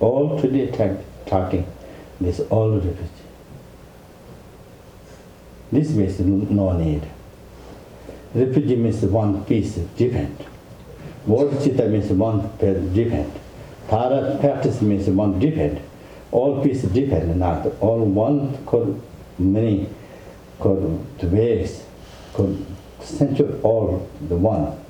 All today talking, this all refugee. This means no need. Refugee means one piece, different. Bodhicitta means one piece, different. Thara practice means one different. All piece different, not all one could many could ways could center all the one.